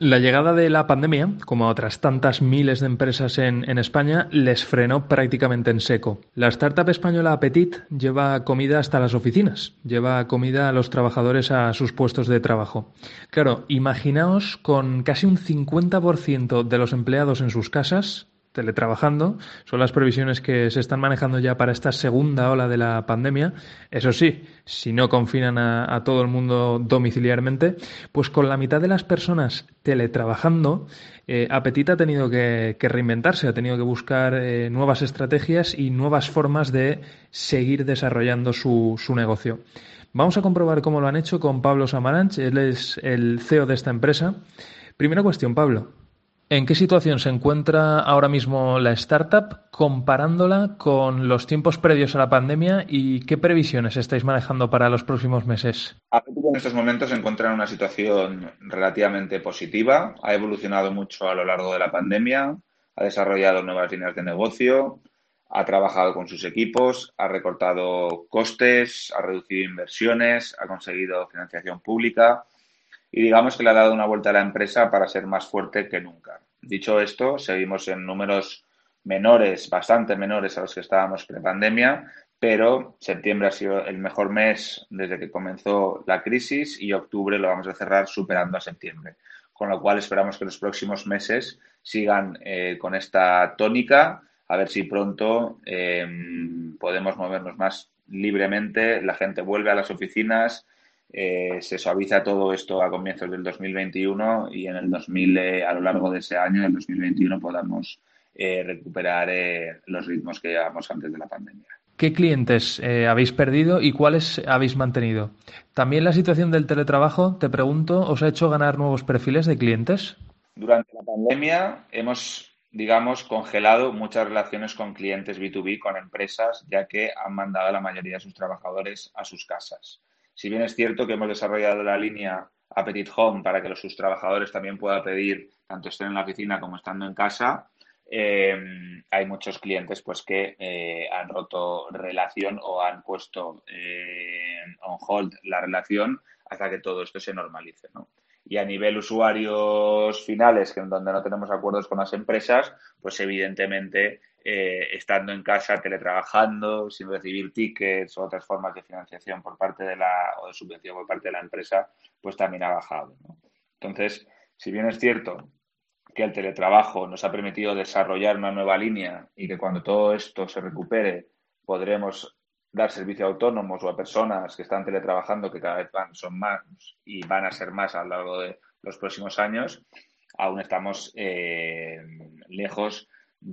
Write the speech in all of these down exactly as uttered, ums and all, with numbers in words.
La llegada de la pandemia, como a otras tantas miles de empresas en, en España, les frenó prácticamente en seco. La startup española Appetit lleva comida hasta las oficinas, lleva comida a los trabajadores a sus puestos de trabajo. Claro, imaginaos con casi un cincuenta por ciento de los empleados en sus casas teletrabajando, son las previsiones que se están manejando ya para esta segunda ola de la pandemia. Eso sí, si no confinan a, a todo el mundo domiciliarmente, pues con la mitad de las personas teletrabajando, eh, Appetit ha tenido que, que reinventarse, ha tenido que buscar eh, nuevas estrategias y nuevas formas de seguir desarrollando su, su negocio. Vamos a comprobar cómo lo han hecho con Pablo Samaranch, él es el C E O de esta empresa. Primera cuestión, Pablo. ¿En qué situación se encuentra ahora mismo la startup comparándola con los tiempos previos a la pandemia y qué previsiones estáis manejando para los próximos meses? Apple en estos momentos se encuentra en una situación relativamente positiva. Ha evolucionado mucho a lo largo de la pandemia, ha desarrollado nuevas líneas de negocio, ha trabajado con sus equipos, ha recortado costes, ha reducido inversiones, ha conseguido financiación pública y digamos que le ha dado una vuelta a la empresa para ser más fuerte que nunca. Dicho esto, seguimos en números menores, bastante menores a los que estábamos pre-pandemia, pero septiembre ha sido el mejor mes desde que comenzó la crisis y octubre lo vamos a cerrar superando a septiembre. Con lo cual esperamos que los próximos meses sigan eh, con esta tónica, a ver si pronto eh, podemos movernos más libremente, la gente vuelve a las oficinas, eh, se suaviza todo esto a comienzos del dos mil veintiuno y en el dos mil, eh, a lo largo de ese año, el dos mil veintiuno, podamos eh, recuperar eh, los ritmos que llevábamos antes de la pandemia. ¿Qué clientes eh, habéis perdido y cuáles habéis mantenido? También la situación del teletrabajo, te pregunto, ¿os ha hecho ganar nuevos perfiles de clientes? Durante la pandemia hemos, digamos, congelado muchas relaciones con clientes B dos B, con empresas, ya que han mandado a la mayoría de sus trabajadores a sus casas. Si bien es cierto que hemos desarrollado la línea Appetit Home para que los, sus trabajadores también puedan pedir, tanto estén en la oficina como estando en casa, eh, hay muchos clientes pues que eh, han roto relación o han puesto eh, on hold la relación hasta que todo esto se normalice, ¿no? Y a nivel usuarios finales, que en donde no tenemos acuerdos con las empresas, pues evidentemente eh, estando en casa, teletrabajando, sin recibir tickets o otras formas de financiación por parte de la o de subvención por parte de la empresa, pues también ha bajado, ¿no? Entonces, si bien es cierto que el teletrabajo nos ha permitido desarrollar una nueva línea y que cuando todo esto se recupere podremos dar servicio a autónomos o a personas que están teletrabajando, que cada vez van, son más y van a ser más a lo largo de los próximos años, aún estamos eh, lejos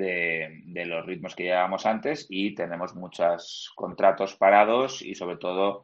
de, de los ritmos que llevábamos antes y tenemos muchos contratos parados y sobre todo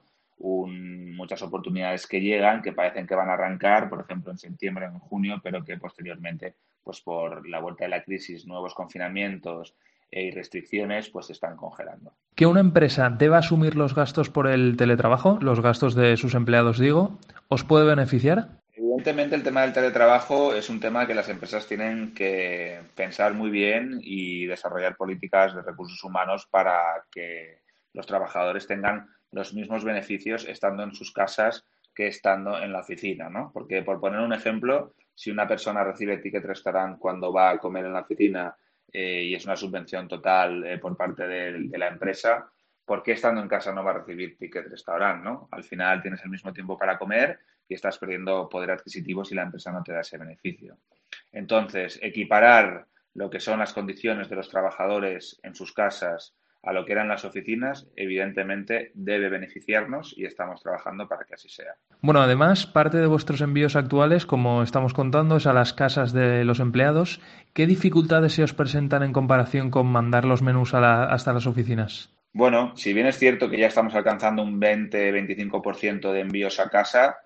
un, muchas oportunidades que llegan que parecen que van a arrancar, por ejemplo, en septiembre o en junio, pero que posteriormente, pues por la vuelta de la crisis, nuevos confinamientos y restricciones, pues se están congelando. Que una empresa deba asumir los gastos por el teletrabajo, los gastos de sus empleados, digo, ¿os puede beneficiar? Evidentemente, el tema del teletrabajo es un tema que las empresas tienen que pensar muy bien y desarrollar políticas de recursos humanos para que los trabajadores tengan los mismos beneficios estando en sus casas que estando en la oficina, ¿no? Porque, por poner un ejemplo, si una persona recibe ticket restaurant cuando va a comer en la oficina eh, y es una subvención total eh, por parte de, de la empresa, ¿por qué estando en casa no va a recibir ticket restaurant, ¿no? Al final tienes el mismo tiempo para comer y estás perdiendo poder adquisitivo si la empresa no te da ese beneficio. Entonces, equiparar lo que son las condiciones de los trabajadores en sus casas a lo que eran las oficinas, evidentemente debe beneficiarnos y estamos trabajando para que así sea. Bueno, además, parte de vuestros envíos actuales, como estamos contando, es a las casas de los empleados. ¿Qué dificultades se os presentan en comparación con mandar los menús a la- hasta las oficinas? Bueno, si bien es cierto que ya estamos alcanzando un veinte-veinticinco por ciento de envíos a casa,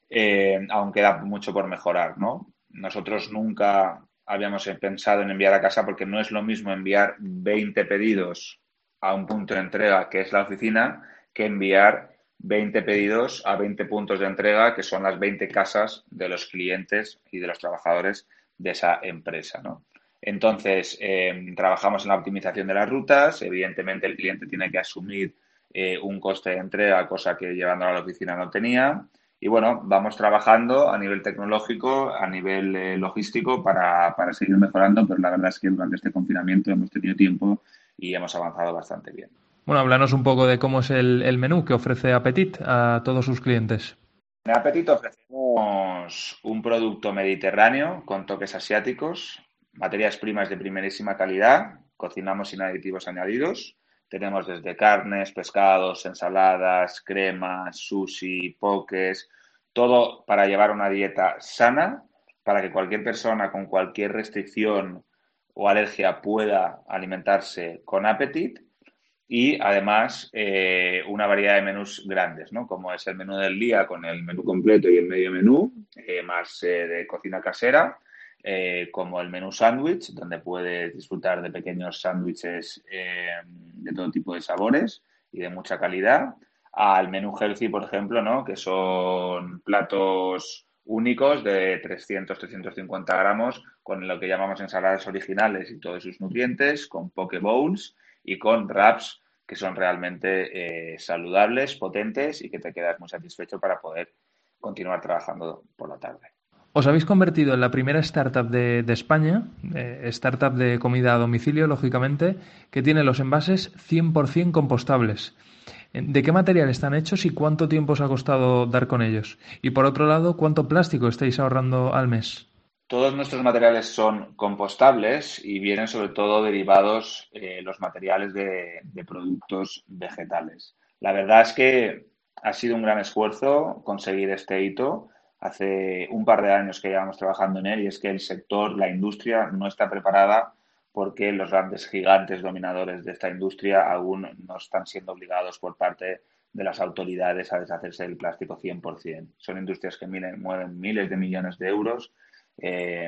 eh, aún queda mucho por mejorar, ¿no? Nosotros nunca habíamos pensado en enviar a casa porque no es lo mismo enviar veinte pedidos a un punto de entrega que es la oficina que enviar veinte pedidos a veinte puntos de entrega que son las veinte casas de los clientes y de los trabajadores de esa empresa, ¿no? Entonces, eh, trabajamos en la optimización de las rutas. Evidentemente, el cliente tiene que asumir eh, un coste de entrega, cosa que llevándolo a la oficina no tenía. Y bueno, vamos trabajando a nivel tecnológico, a nivel eh, logístico para, para seguir mejorando, pero la verdad es que durante este confinamiento hemos tenido tiempo y hemos avanzado bastante bien. Bueno, háblanos un poco de cómo es el, el menú que ofrece Appetit a todos sus clientes. En Appetit ofrecemos un producto mediterráneo con toques asiáticos, materias primas de primerísima calidad, cocinamos sin aditivos añadidos. Tenemos desde carnes, pescados, ensaladas, cremas, sushi, pokés, todo para llevar una dieta sana, para que cualquier persona con cualquier restricción o alergia pueda alimentarse con Appetit. Y además eh, una variedad de menús grandes, ¿no? Como es el menú del día con el menú completo y el medio menú, eh, más eh, de cocina casera, eh, como el menú sándwich, donde puedes disfrutar de pequeños sándwiches eh, de todo tipo de sabores y de mucha calidad, al menú healthy, por ejemplo, ¿no? Que son platos únicos de trescientos a trescientos cincuenta gramos con lo que llamamos ensaladas originales y todos sus nutrientes, con poke bowls y con wraps que son realmente eh, saludables, potentes y que te quedas muy satisfecho para poder continuar trabajando por la tarde. Os habéis convertido en la primera startup de, de España, eh, startup de comida a domicilio, lógicamente, que tiene los envases cien por ciento compostables. ¿De qué material están hechos y cuánto tiempo os ha costado dar con ellos? Y por otro lado, ¿cuánto plástico estáis ahorrando al mes? Todos nuestros materiales son compostables y vienen sobre todo derivados eh, los materiales de, de productos vegetales. La verdad es que ha sido un gran esfuerzo conseguir este hito. Hace un par de años que llevamos trabajando en él y es que el sector, la industria, no está preparada porque los grandes gigantes dominadores de esta industria aún no están siendo obligados por parte de las autoridades a deshacerse del plástico cien por ciento. Son industrias que mueven miles de millones de euros. Eh,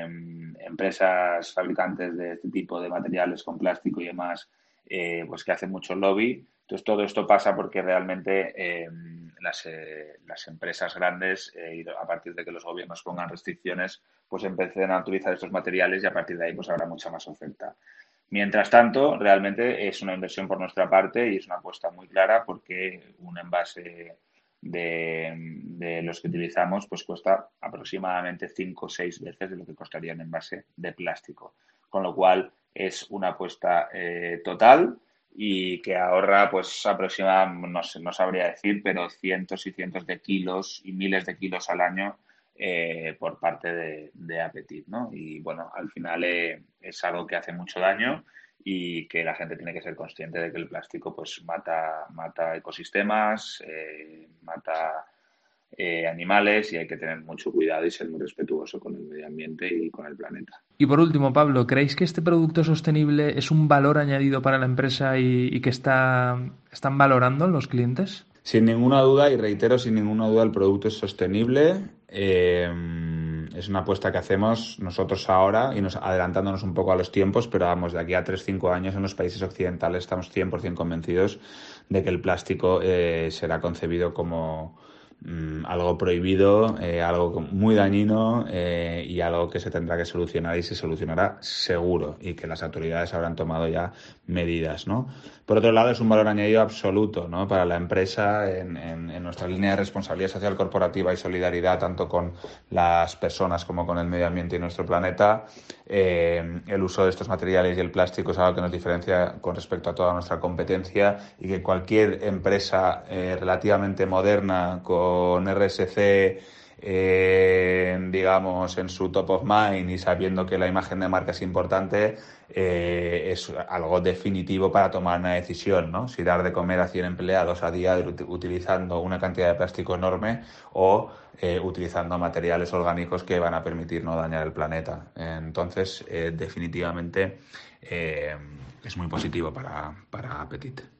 empresas fabricantes de este tipo de materiales con plástico y demás, eh, pues que hacen mucho lobby. Entonces, todo esto pasa porque realmente eh, las, eh, las empresas grandes, eh, a partir de que los gobiernos pongan restricciones, pues empiecen a utilizar estos materiales y a partir de ahí pues habrá mucha más oferta. Mientras tanto, realmente es una inversión por nuestra parte y es una apuesta muy clara porque un envase de, de los que utilizamos pues cuesta aproximadamente cinco o seis veces de lo que costaría un envase de plástico. Con lo cual es una apuesta eh, total y que ahorra pues aproximadamente, no sé, no sabría decir, pero cientos y cientos de kilos y miles de kilos al año eh, por parte de, de Appetit, ¿no? Y bueno, al final eh, es algo que hace mucho daño y que la gente tiene que ser consciente de que el plástico pues mata, mata ecosistemas, eh, mata eh, animales y hay que tener mucho cuidado y ser muy respetuoso con el medio ambiente y con el planeta. Y por último, Pablo, ¿creéis que este producto sostenible es un valor añadido para la empresa y, y que está, están valorando los clientes? Sin ninguna duda, y reitero, sin ninguna duda, el producto es sostenible. Eh, es una apuesta que hacemos nosotros ahora y nos adelantándonos un poco a los tiempos, pero vamos, de aquí a tres a cinco años en los países occidentales estamos cien por ciento convencidos de que el plástico eh, será concebido como mm, algo prohibido, eh, algo muy dañino eh, y algo que se tendrá que solucionar y se solucionará seguro y que las autoridades habrán tomado ya medidas, ¿no? Por otro lado, es un valor añadido absoluto, ¿no? Para la empresa en, en, en nuestra línea de responsabilidad social corporativa y solidaridad, tanto con las personas como con el medio ambiente y nuestro planeta. Eh, el uso de estos materiales y el plástico es algo que nos diferencia con respecto a toda nuestra competencia y que cualquier empresa eh, relativamente moderna con R S C Eh, digamos, en su top of mind y sabiendo que la imagen de marca es importante, eh, es algo definitivo para tomar una decisión, ¿no? Si dar de comer a cien empleados a día utilizando una cantidad de plástico enorme o eh, utilizando materiales orgánicos que van a permitir no dañar el planeta. Entonces, eh, definitivamente eh, es muy positivo para, para Appetit.